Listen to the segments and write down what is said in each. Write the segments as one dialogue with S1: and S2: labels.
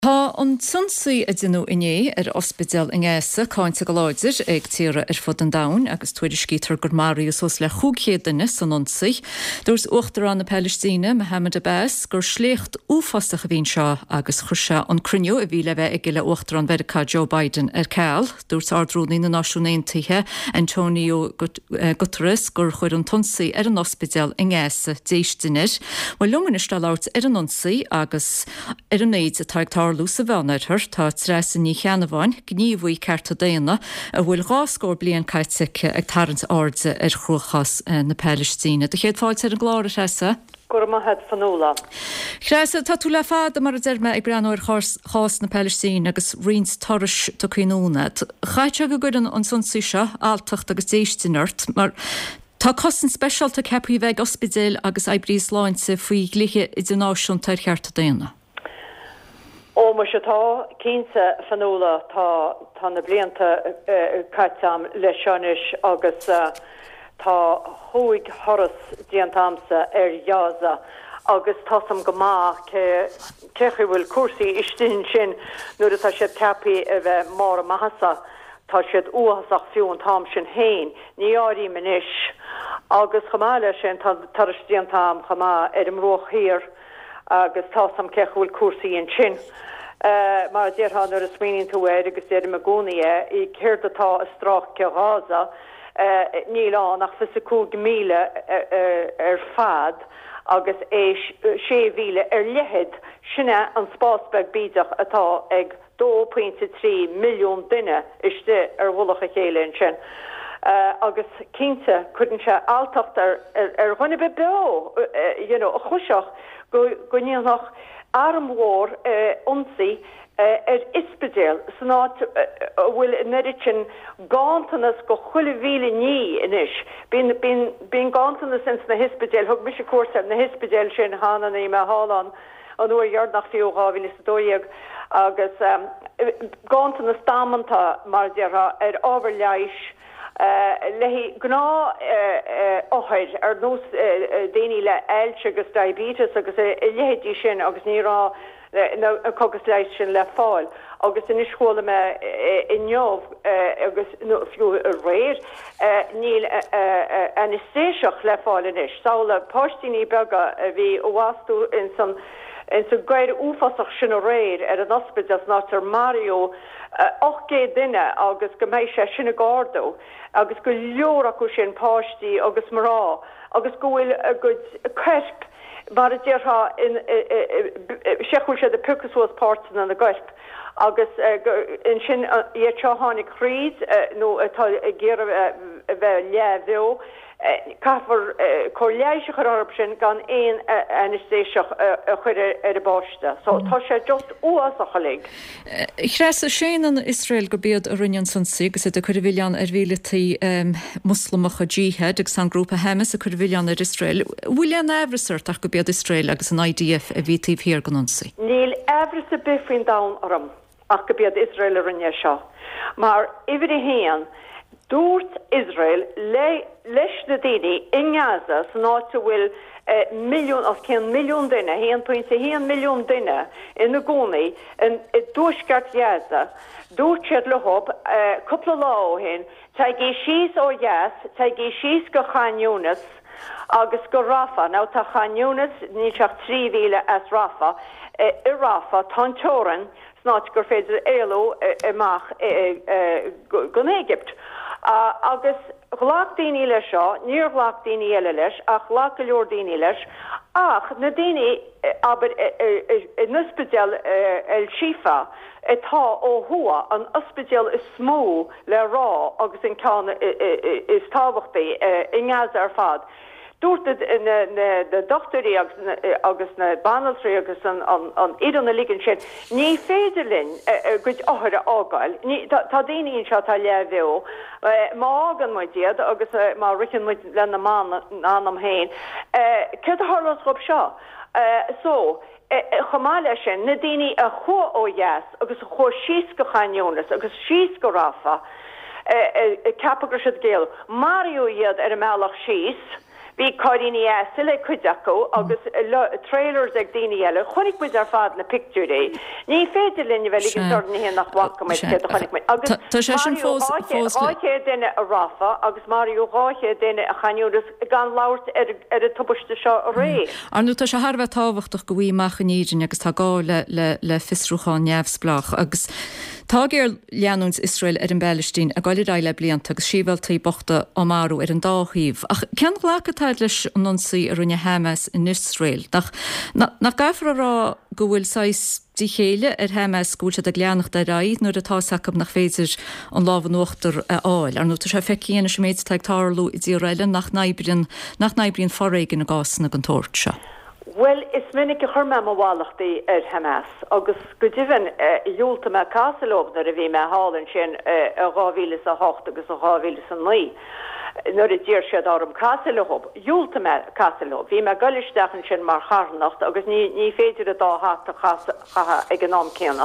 S1: Tá an sunsaí a dú iné ospidal in ggéasa cáinte go láidir ag tíre fud an dain agus tuaidir scítar gur Marius sos le chuúchéanne san ansaí. Dúirs uachtar an na Palestíne Mohammed Abbas gur sléocht úfásta a bhín seo agus chuise an cruniú a bhí le bheith ag giile uachtar an Mheiriceá Joe Biden ceall. Dúirs ardrúnaí na Náisiúnaontaithe Antonio Guterres gur chuir an tunsaí an ospidal in ggéasa déistineir. Bhfuil lumanis láirt an ansaí agus an méid a taigtá Lúsa bheannaithir tá tres ní cheanamháin gníomhí cearta déana a bhfuil gáscór blion caiitice ag tarrant áde chruchas na Palestíne. De chéad fáilte an gláir heasa?
S2: Gur maithad fanúla.
S1: Chréasa tá tú le fád mar a deirme ag breanúir chás na Palestíne agus rins toris do cuiúna. Chaite go gudan an sunsaí seo áltacht agus déistineirt, mar tá cosan speisialta cepaí bheith ospidéal agus ebrís láinte faoi gluthe idirnáisiún tar chearta déana.
S2: Ó mar se tá cínta fanúla tá na blianta caiitam le seanis agus tá thuig thoras diantamsa Gaza agus tásam go má cechu bhfuil cuasaí istín sin nuair atá siad cepaí a bheith mar maithasa tá siad uasach fiú an tám sin héin ní áirí manis agus chamáile sin taras diantam chamá an roch hir agus tásam cechúil cuasaí an sin. Mar déirhan ar a smíonn tú agus déir me gcónaí I céirt atá a strach ce Gaza níl an nach 50,000 ar fad agus é 6,000 ar lehead sinne an spásbeg bídach atá ag 2.3 milliún duine iste ar bhulach a chéile sin. Agus cínte chuann se altacht ar chuine be a chuiseach go níonach armhór onsaí ispedéal sanát bhfuil neritin gáantanas go chuilehíle ní inis. Bín gáantanas sin na hispedéal, thug mis cuasa na hispedéal sin hána í me hálan an uair dheard nach fiúá hí is dóíag agus gáantanas dámanta mar deartha ar ábhar leis lehí gná óhaid ar nós déine le eilte agus diabetes agus lehétí sin agus nírá cogus leis sin le fáil agus in iscóla me in neomh agus fiú a réir níl anestéiseach le fáil inis. Sála páistíní bega a bhí óhású in san gaiir úfasach sin a réir ar an ospidal nátar Mario 8 duine agus go méid sé sinna gáardó agus go leor acu sin páistí agus marrá agus go bhfuil a go crisp mar a deartha seachúil sé de pucasúas páirtin an a grisp agus in sin iad teánig chríd nó atá géar a bheith leabheo Caafar choléisiach ar orb sin gan éon anestéiseach a chuir ar a báiste. So tá sé just uasach a lig.
S1: Chréasa sin an Israel go bead a rinnean san sigus a chuir bhílean ar bhílatí muslamacha jihad ag san grúpa Hamas a chuir bhílean ar Israel. Bhfuilean evrasart ach go bead Israel agus an IDF a bhítíh hir gan ansaí.
S2: Níl evras a bifrin da orm ach go bead Israel a rinne seo. Mar ifir I héan dúirt Israel leis na daoine in Gaza san áte bhfuil milliún of cén milliún duine, 1.1 milliún duine in na gcónaí in dúisceart Gaza. Dúirt siad le hob cúpla lá ó hin, tá gé síos ó Gas, tá gé síos go Chan Yúnas agus go Rafa. Ná tá Chan Yúnas ní teach 3,000 as Rafa. I Rafa tá teoran snáit gur féidir éaló amach go Égypt. Agus ghlach daoine leis seo, níor ghlach daoine eile leis, ach ghlach go leor daoine leis, ach na daoine aber in ospidéal el Shifa atá ó thua an ospidéal is smó le rá agus in cán is tábhachtaí in Gaza ar fad. Dúirt na doctorí agus na banalsrí agus an iad na ligan sin ní féidirlinn go áthar ágáil. Tá daoine seo tá leabheo má ágan mai diad agus má ricin le na mánam héin. Cud a tharlas rob seo. So chamáile sin na daoine a chu ó Gas agus a chu síos go Chan Yúnas agus síos go Rafa capagur siad géal. Mario iad ar a meallach síos Bhí Coiríní sile cuideachú agus trailers ag daoine eile chunig buid ar fad na picturí. Ní féidir linne bheith ag sorna hé nach bhacha me chunig me. Agus ráché duine a rafa agus Mario ráché duine a chaúras gan láirt ar a tubaiste seo a ré.
S1: Arnú tá se Harbheith táhachtach go bhí machaníidirn agus tá gá le fisrúcháin neamhsplach agus tá gur leanúns Israel ar an Palestine a gáil raile blianta agus síbhiltaí bochta Amaru ar an dáthíomh. Ach cean ghlachatáid leis an nonsaí a rinne Hamas in Israel. Nach gafar rá go bhfuil 6 dí chéile ar Hamas gúilte a gleannach de raid nuair atá sacab nach féidir an lábhanúachtar a áil. Ar nó tá sé feiceíana sem méid teag tarlú i dtí raile nach naibríonn forréigen a gásanna an tóirt se.
S2: Well, is minnig a churma mháachtaí ar Hamas, agus go dtíhann dúlta me cásalóg nar a bhí me hálann sin a 2008 agus a 2009. Nuair a ddír siad ám cásalóg, dúlta me cásalóg, bhí me galisteachan sin mar charnacht, agus ní féidir a dáhat a chaha ag an nám céanna.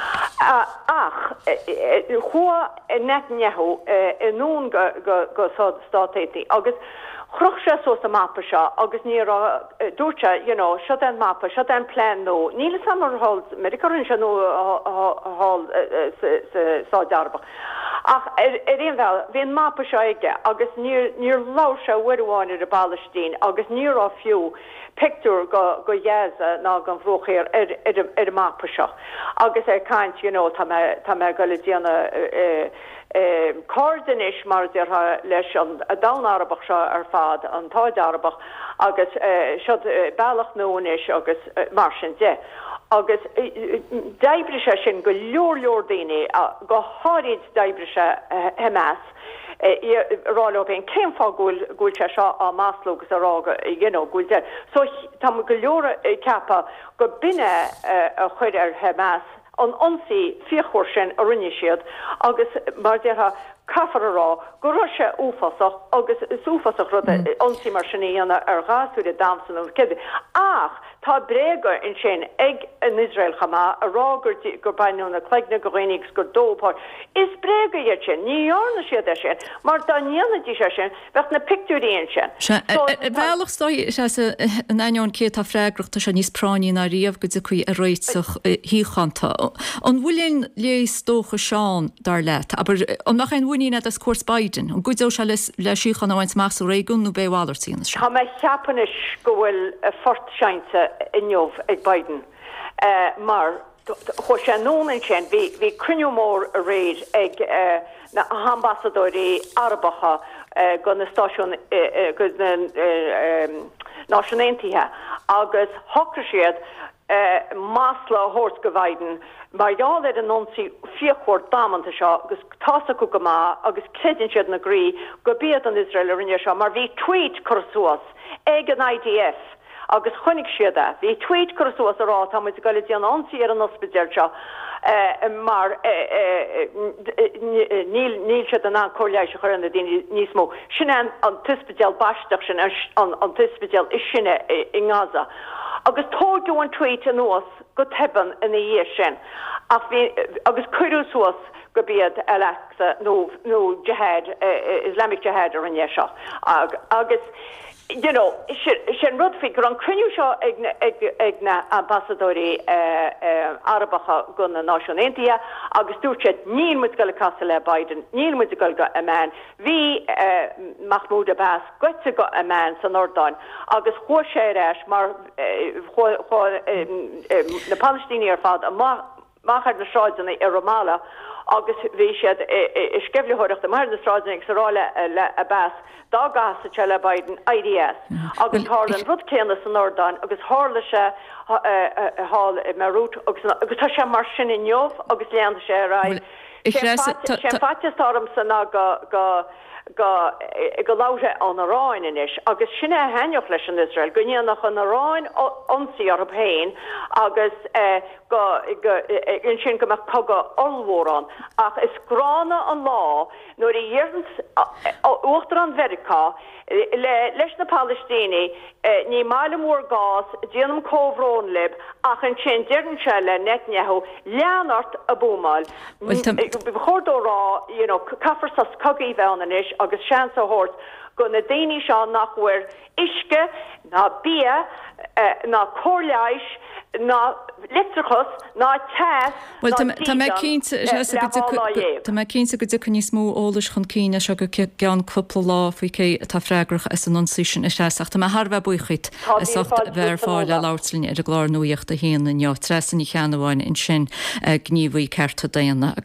S2: Ach, chua Netanyahu nún go státéití, agus chruch sé sos a mappa seo, agus ní dúirte, seo an mappa, seo an plán nó, níle samar hall, Americarin se nó hall sáidearbach. Ach, réon bheal, bhíon mappa seo ige, agus níor lá se bhuiháin ar a Palestine, agus níor á fiú picture go dhéasa ná gan bhróchéir ar a mappa seo. Agus caint, tá me go le díana Cordanis mar leis an dáarbach seo ar fad an táidearbach agus bailach nóis agus mar sin de. Agus daibrise sin go leor daine go háid daibrise Hamas ráile ben céimfá gúilte seo a máslogus a rága gúil de. So tá go leor cepa go binne a chuir ar Hamas an onsaí fiochóir sin a rinne siad agus mar deartha cafar ará go raibh sé úfasach agus úfasach rud onsaí mar sinna ar gáasú a damsan ó céide. Ach tá bréga in sin ag an Israel chama a rágur gur bainú na cleigna go rénigs gur dópá. Is bréga iad sin, níorna siad sin, mar dá níanatí sé sin bheith na picturíon sin.
S1: Bhealach stoi an aion cé tá freigrachta se níos práí na riamh go chuí a réitach híchananta. An bhfuilíonn lééis tócha seán dar leit, aber an nach ein bhúíine as cuas Biden, an gúidó se le síchan áhaint más réún nó béháidir se.
S2: Tá me cheapanis go bhfuil fort seinte inniuh ag Biden. Mar chu sé nóin sin bhí cruniú mór a réid ag na ambassadóirí Arbacha go na stáisiún go náisiúntaithe agus thochar siad Masla hors go bhaiden, mar jáal an nonsaí fiochóir dámanta seo, agus tása go má agus cléidir siad na grí go bíad an Israel a rinne seo, mar bhí tweet chosúas ag an IDF agus chunig siada, bhí tweet chosúas ará tá muid go le an ansaí ar an ospidéir seo, mar níl siad an choirléis a chuir na daoine níos mó. Sin an tuspidéal baisteach sin an tuspidéal is sinne i Gaza. Agus tógiú an tweet an nuas go teban in a dhé sin. Agus cuiú suas go bíad Alexa nó jihad, Islamic jihad ar an seo. Agus, sin rud fi gur an cruniú seo ag na ambassadóirí Arbacha go na náisiúntaithe, agus dúirtead níl muid go le casa le Biden, níl muid go go amán. Bhí Mahmoud Abbas goite go amán san Nordáin, agus chua sé éis mar na Palestíní ar fad a machar na sráidanna ar Ramallah, agus bhí siad iscebleúireachta de mar na sráidanna ag saráile le Abbas dá gasa se le Biden IDS. Agus hálan rud céanna san Nordáin, agus hála se hall marút, agus tá sé mar sin inniuh agus leananta sé ráid. Sin fatistám san go láire an aráin inis, agus sinna haneoch leis an Israel, go níanach an aráin onsaí ar héin, agus in sin go meach tugad olmhórán, ach is grána an lá nuair i dhéarns uachtar an Mheiriceá leis na Palestíní ní mála mór gás déanam cóhrón lib ach an sin dearn se le Netanyahu leanart a búmáil. Chordó rá, cafar sas cogaí bhean inis agus sean a hort go na déine seán nachhuiir iske na bia na choleis na litrachos na tas.
S1: Well tá me cínta go dú ní smó ólas chun cíine se go gan cúpla lá faoi cé tá freigrach as an ansisin is seach Tá Harbh buchuit bhar fáile láirtlín ar a glár nuíocht a héana jo tresan í cheanháin in sin gníomhí ceirta déana